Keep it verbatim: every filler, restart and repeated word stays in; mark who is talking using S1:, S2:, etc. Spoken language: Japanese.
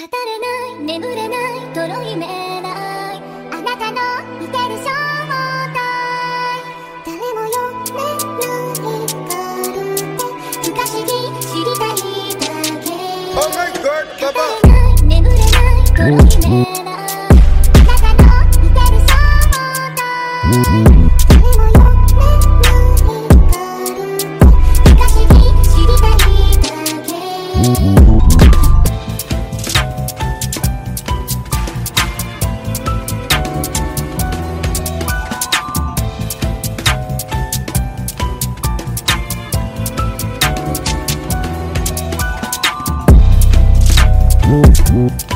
S1: れない眠れないとろいめないあなたの見てる正体誰も読めないカルテ不可思議知りたいだけ
S2: Oh my God,
S1: 語
S2: Baba.
S1: れない眠れないとろいめないあなたの見てる正体誰も読めないカルテ不可思議知りたいだけ
S3: Woo, woo.